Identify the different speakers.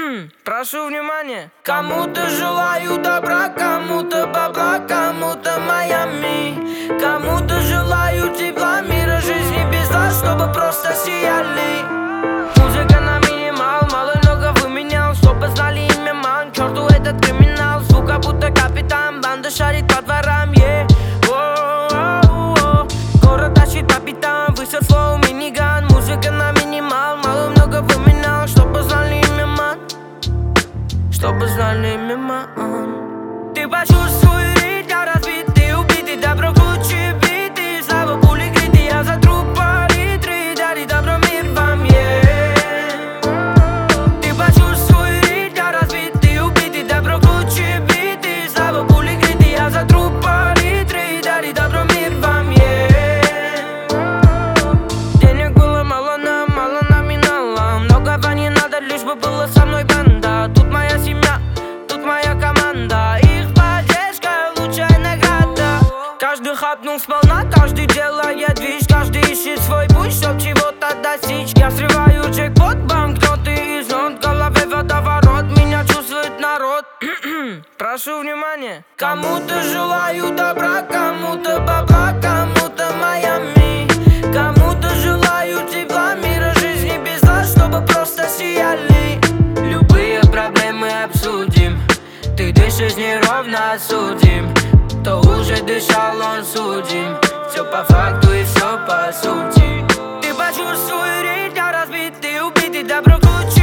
Speaker 1: Прошу внимания. Кому-то желаю добра, кому-то бабла, кому-то Майами. Кому-то желаю тепла, мира, жизни без зла, чтобы просто сияли. Музыка на минимал, мало много выменял, чтобы знали имя ман. К черту этот криминал, звука будто капитан, банда шарит по дворам, город тащит капитан, высер слоу миниган. Музыка на минимал, мало много выменял, чтобы знали имя ман, чтобы знали имя ман. Ты почувствуй ритм, я разбит, ты убитый, добро круче биты. Слава пули гриты, я за труп палитры, дари добро мир вам, Ты почувствуй ритм, я разбит, ты убитый, добро круче биты. Слава пули гриты, я за труп палитры, дари добро мир вам, Денег было мало номиналом, многого не надо, лишь бы было со мной банда. Тут моя семья, тут моя команда, их поддержка лучшая награда. Каждый хапнул сполна, каждый делает движ, каждый ищет свой путь, чтоб чего-то достичь. Я срываю джекпот, банкноты из нот, в голове водоворот, меня чувствует народ. Прошу внимания. Кому-то желаю добра, кому-то бабла, кому-то Майами. Кому-то желаю тепла, мира, жизни без зла, чтобы просто сияли. Любые проблемы обсудим, ты дышишь неровно, осудим. Кто уже дышал, он судим. Все по факту и все по сути. Ты почувствуй ритм, я разбит, ты убитый, добро круче.